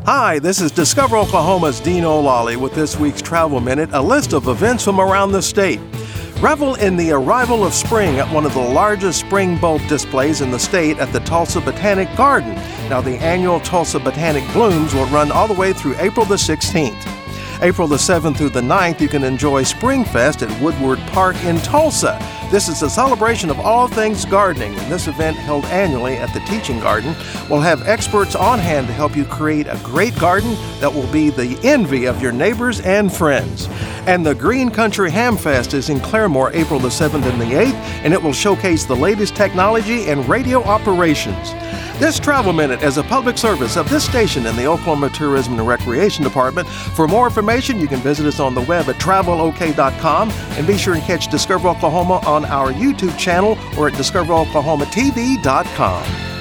Hi, this is Discover Oklahoma's Dean O'Lally with this week's Travel Minute, a list of events from around the state. Revel in the arrival of spring at one of the largest spring bulb displays in the state at the Tulsa Botanic Garden. Now, the annual Tulsa Botanic Blooms will run all the way through April the 16th. April the 7th through the 9th, you can enjoy Springfest at Woodward Park in Tulsa. This is a celebration of all things gardening, and this event, held annually at the Teaching Garden, will have experts on hand to help you create a great garden that will be the envy of your neighbors and friends. And the Green Country Hamfest is in Claremore April the 7th and the 8th, and it will showcase the latest technology and radio operations. This Travel Minute is a public service of this station and the Oklahoma Tourism and Recreation Department. For more information, you can visit us on the web at travelok.com, and be sure and catch Discover Oklahoma on our YouTube channel or at discoveroklahomatv.com.